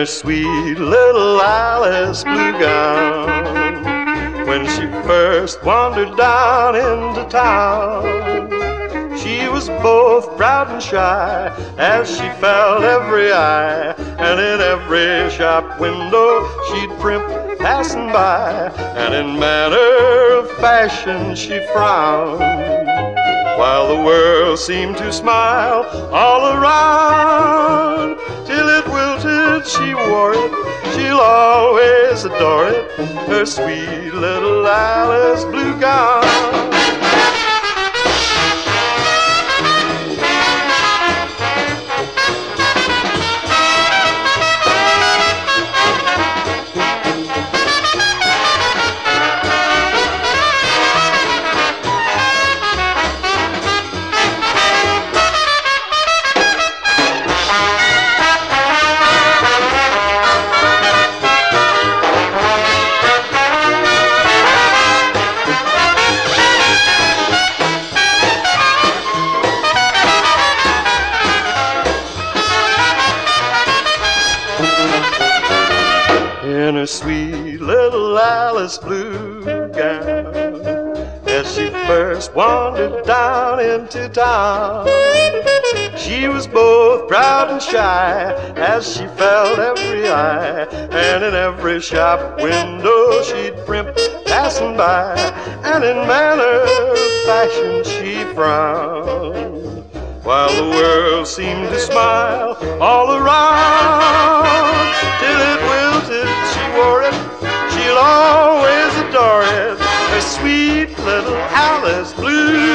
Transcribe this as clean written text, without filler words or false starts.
her sweet little Alice blue gown. When she first wandered down into town, she was both proud and shy as she felt every eye, and in every shop window she'd primp passing by, and in manner of fashion she frowned, while the world seemed to smile all around. Till it wilted, she wore it, she'll always adore it, her sweet little Alice blue gown. In her sweet little Alice blue gown, as she first wandered down into town, she was both proud and shy as she felt every eye, and in every shop window she'd primp passing by, and in manner of fashion she frowned, while the world seemed to smile all around. Till it wilted, she wore it, she'll always adore it, her sweet little Alice blue